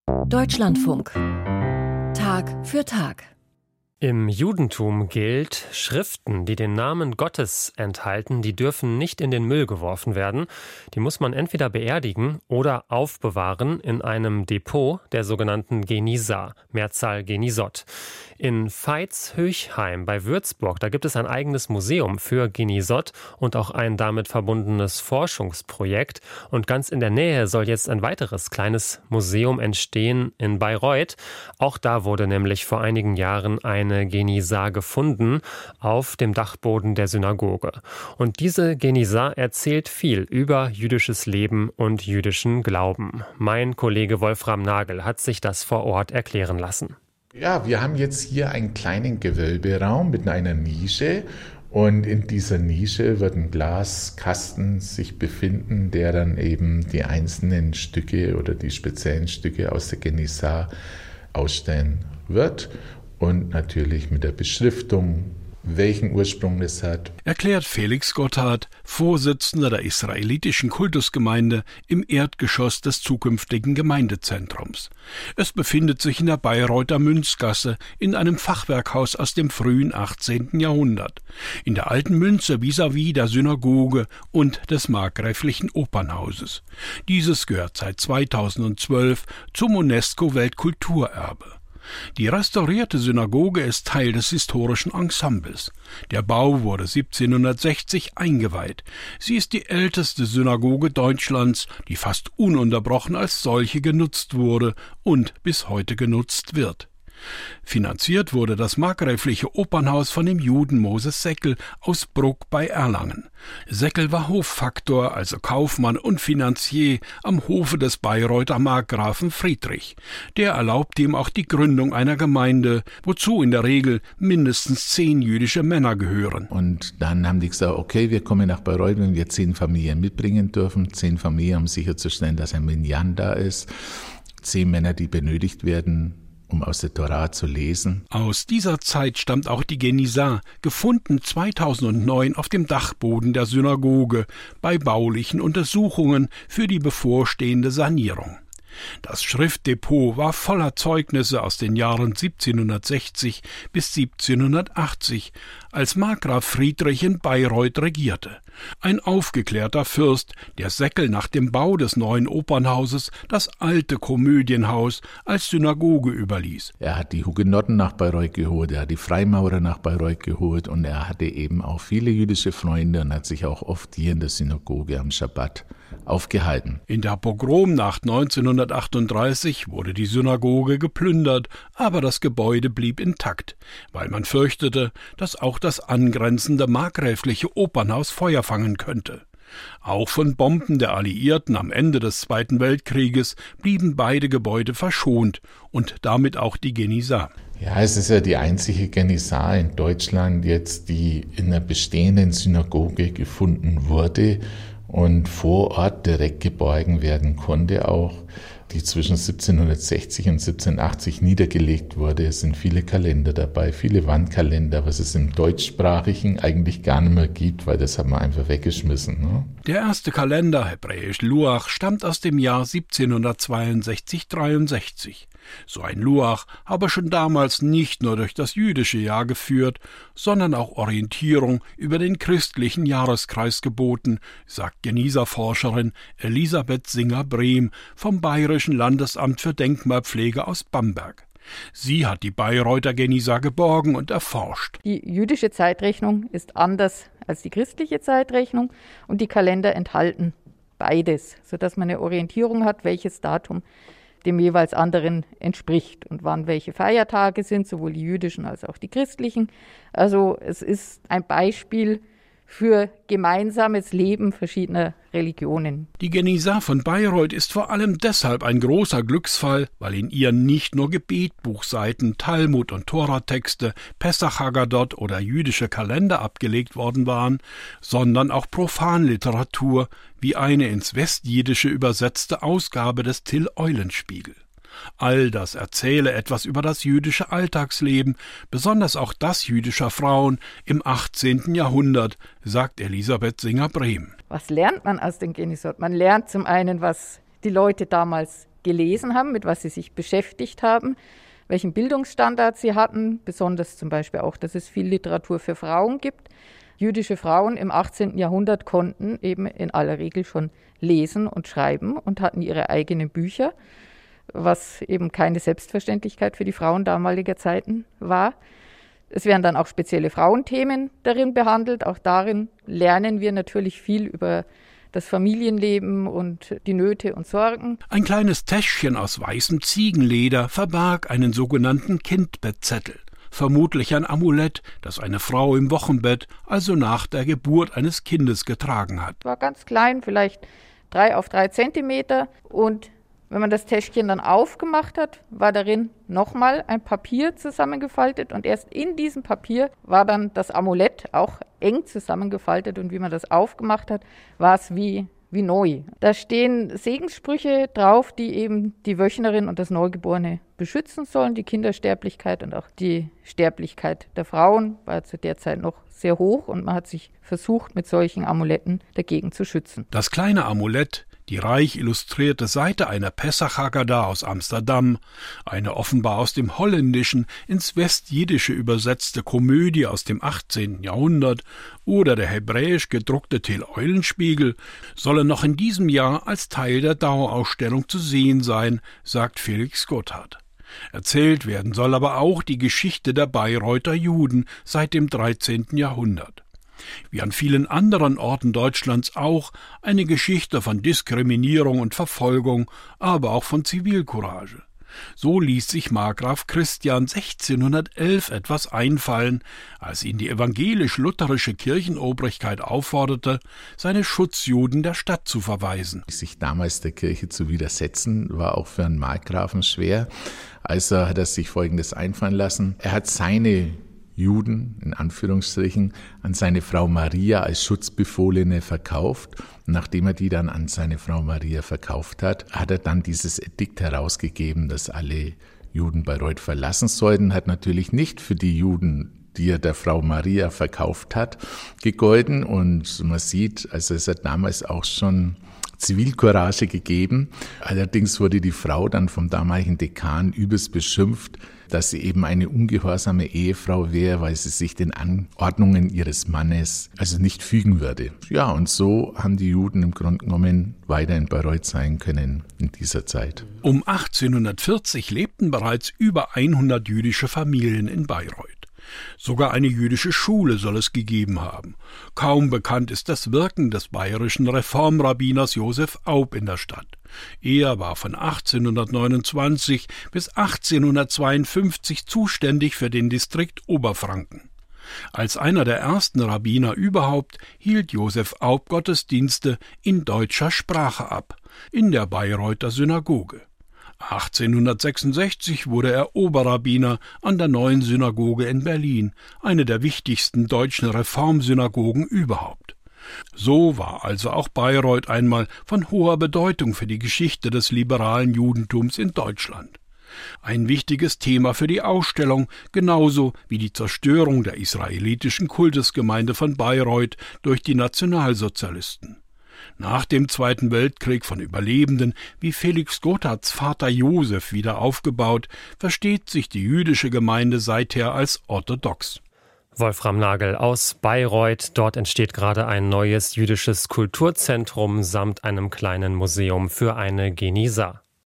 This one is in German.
Deutschlandfunk. Tag für Tag. Im Judentum gilt, Schriften, die den Namen Gottes enthalten, die dürfen nicht in den Müll geworfen werden. Die muss man entweder beerdigen oder aufbewahren in einem Depot der sogenannten Genisa, Mehrzahl Genisot. In Veitshöchheim bei Würzburg, da gibt es ein eigenes Museum für Genisot und auch ein damit verbundenes Forschungsprojekt. Und ganz in der Nähe soll jetzt ein weiteres kleines Museum entstehen in Bayreuth. Auch da wurde nämlich vor einigen Jahren eine Genisa gefunden auf dem Dachboden der Synagoge. Und diese Genisa erzählt viel über jüdisches Leben und jüdischen Glauben. Mein Kollege Wolfram Nagel hat sich das vor Ort erklären lassen. Ja, wir haben jetzt hier einen kleinen Gewölberaum mit einer Nische. Und in dieser Nische wird ein Glaskasten sich befinden, der dann eben die einzelnen Stücke oder die speziellen Stücke aus der Genisa ausstellen wird. Und natürlich mit der Beschriftung, welchen Ursprung es hat. Erklärt Felix Gotthard, Vorsitzender der israelitischen Kultusgemeinde im Erdgeschoss des zukünftigen Gemeindezentrums. Es befindet sich in der Bayreuther Münzgasse in einem Fachwerkhaus aus dem frühen 18. Jahrhundert, in der alten Münze vis-à-vis der Synagoge und des markgräflichen Opernhauses. Dieses gehört seit 2012 zum UNESCO-Weltkulturerbe. Die restaurierte Synagoge ist Teil des historischen Ensembles. Der Bau wurde 1760 eingeweiht. Sie ist die älteste Synagoge Deutschlands, die fast ununterbrochen als solche genutzt wurde und bis heute genutzt wird. Finanziert wurde das markgräfliche Opernhaus von dem Juden Moses Seckel aus Bruck bei Erlangen. Seckel war Hoffaktor, also Kaufmann und Finanzier am Hofe des Bayreuther Markgrafen Friedrich. Der erlaubte ihm auch die Gründung einer Gemeinde, wozu in der Regel mindestens 10 jüdische Männer gehören. Und dann haben die gesagt, okay, wir kommen nach Bayreuth, wenn wir 10 Familien mitbringen dürfen. 10 Familien, um sicherzustellen, dass ein Minyan da ist. 10 Männer, die benötigt werden, um aus der Torah zu lesen. Aus dieser Zeit stammt auch die Genisa, gefunden 2009 auf dem Dachboden der Synagoge bei baulichen Untersuchungen für die bevorstehende Sanierung. Das Schriftdepot war voller Zeugnisse aus den Jahren 1760 bis 1780, als Markgraf Friedrich in Bayreuth regierte. Ein aufgeklärter Fürst, der Seckel nach dem Bau des neuen Opernhauses das alte Komödienhaus als Synagoge überließ. Er hat die Hugenotten nach Bayreuth geholt, er hat die Freimaurer nach Bayreuth geholt und er hatte eben auch viele jüdische Freunde und hat sich auch oft hier in der Synagoge am Schabbat aufgehalten. In der Pogromnacht 1938 wurde die Synagoge geplündert, aber das Gebäude blieb intakt, weil man fürchtete, dass auch das angrenzende markgräfliche Opernhaus Feuer fangen könnte. Auch von Bomben der Alliierten am Ende des Zweiten Weltkrieges blieben beide Gebäude verschont und damit auch die Genisa. Ja, es ist ja die einzige Genisa in Deutschland jetzt, die in einer bestehenden Synagoge gefunden wurde und vor Ort direkt geborgen werden konnte auch, die zwischen 1760 und 1780 niedergelegt wurde. Es sind viele Kalender dabei, viele Wandkalender, was es im Deutschsprachigen eigentlich gar nicht mehr gibt, weil das hat man einfach weggeschmissen. Ne? Der erste Kalender, hebräisch Luach, stammt aus dem Jahr 1762-63. So ein Luach habe schon damals nicht nur durch das jüdische Jahr geführt, sondern auch Orientierung über den christlichen Jahreskreis geboten, sagt Genisa-Forscherin Elisabeth Singer-Brehm vom Bayerischen Landesamt für Denkmalpflege aus Bamberg. Sie hat die Bayreuther Genisa geborgen und erforscht. Die jüdische Zeitrechnung ist anders als die christliche Zeitrechnung und die Kalender enthalten beides, sodass man eine Orientierung hat, welches Datum dem jeweils anderen entspricht und wann welche Feiertage sind, sowohl die jüdischen als auch die christlichen. Also es ist ein Beispiel für gemeinsames Leben verschiedener Religionen. Die Genisa von Bayreuth ist vor allem deshalb ein großer Glücksfall, weil in ihr nicht nur Gebetbuchseiten, Talmud- und Toratexte, Pesach Haggadot oder jüdische Kalender abgelegt worden waren, sondern auch Profanliteratur, wie eine ins Westjiddische übersetzte Ausgabe des Till Eulenspiegel. All das erzähle etwas über das jüdische Alltagsleben, besonders auch das jüdischer Frauen im 18. Jahrhundert, sagt Elisabeth Singer-Brehm. Was lernt man aus den Genisot? Man lernt zum einen, was die Leute damals gelesen haben, mit was sie sich beschäftigt haben, welchen Bildungsstandard sie hatten, besonders zum Beispiel auch, dass es viel Literatur für Frauen gibt. Jüdische Frauen im 18. Jahrhundert konnten eben in aller Regel schon lesen und schreiben und hatten ihre eigenen Bücher, was eben keine Selbstverständlichkeit für die Frauen damaliger Zeiten war. Es werden dann auch spezielle Frauenthemen darin behandelt. Auch darin lernen wir natürlich viel über das Familienleben und die Nöte und Sorgen. Ein kleines Täschchen aus weißem Ziegenleder verbarg einen sogenannten Kindbettzettel. Vermutlich ein Amulett, das eine Frau im Wochenbett, also nach der Geburt eines Kindes, getragen hat. War ganz klein, vielleicht 3 auf 3 Zentimeter. Und wenn man das Täschchen dann aufgemacht hat, war darin nochmal ein Papier zusammengefaltet. Und erst in diesem Papier war dann das Amulett auch eng zusammengefaltet. Und wie man das aufgemacht hat, war es wie neu. Da stehen Segenssprüche drauf, die eben die Wöchnerin und das Neugeborene beschützen sollen. Die Kindersterblichkeit und auch die Sterblichkeit der Frauen war zu der Zeit noch sehr hoch und man hat sich versucht, mit solchen Amuletten dagegen zu schützen. Das kleine Amulett, die reich illustrierte Seite einer Pessach-Haggadah aus Amsterdam, eine offenbar aus dem Holländischen ins Westjiddische übersetzte Komödie aus dem 18. Jahrhundert oder der hebräisch gedruckte Teel-Eulenspiegel sollen noch in diesem Jahr als Teil der Dauerausstellung zu sehen sein, sagt Felix Gotthard. Erzählt werden soll aber auch die Geschichte der Bayreuther Juden seit dem 13. Jahrhundert. Wie an vielen anderen Orten Deutschlands auch eine Geschichte von Diskriminierung und Verfolgung, aber auch von Zivilcourage. So ließ sich Markgraf Christian 1611 etwas einfallen, als ihn die evangelisch-lutherische Kirchenobrigkeit aufforderte, seine Schutzjuden der Stadt zu verweisen. Sich damals der Kirche zu widersetzen, war auch für einen Markgrafen schwer. Also hat er sich Folgendes einfallen lassen. Er hat seine Juden, in Anführungsstrichen, an seine Frau Maria als Schutzbefohlene verkauft. Und nachdem er die dann an seine Frau Maria verkauft hat, hat er dann dieses Edikt herausgegeben, dass alle Juden Bayreuth verlassen sollten. Hat natürlich nicht für die Juden, die er der Frau Maria verkauft hat, gegolten. Und man sieht, also es hat damals auch schon Zivilcourage gegeben. Allerdings wurde die Frau dann vom damaligen Dekan übelst beschimpft, dass sie eben eine ungehorsame Ehefrau wäre, weil sie sich den Anordnungen ihres Mannes also nicht fügen würde. Ja, und so haben die Juden im Grunde genommen weiter in Bayreuth sein können in dieser Zeit. Um 1840 lebten bereits über 100 jüdische Familien in Bayreuth. Sogar eine jüdische Schule soll es gegeben haben. Kaum bekannt ist das Wirken des bayerischen Reformrabbiners Josef Aub in der Stadt. Er war von 1829 bis 1852 zuständig für den Distrikt Oberfranken. Als einer der ersten Rabbiner überhaupt hielt Josef Aub Gottesdienste in deutscher Sprache ab, in der Bayreuther Synagoge. 1866 wurde er Oberrabbiner an der Neuen Synagoge in Berlin, eine der wichtigsten deutschen Reformsynagogen überhaupt. So war also auch Bayreuth einmal von hoher Bedeutung für die Geschichte des liberalen Judentums in Deutschland. Ein wichtiges Thema für die Ausstellung, genauso wie die Zerstörung der israelitischen Kultusgemeinde von Bayreuth durch die Nationalsozialisten. Nach dem Zweiten Weltkrieg von Überlebenden wie Felix Gotthards Vater Josef wieder aufgebaut, versteht sich die jüdische Gemeinde seither als orthodox. Wolfram Nagel aus Bayreuth. Dort entsteht gerade ein neues jüdisches Kulturzentrum samt einem kleinen Museum für eine Genisa.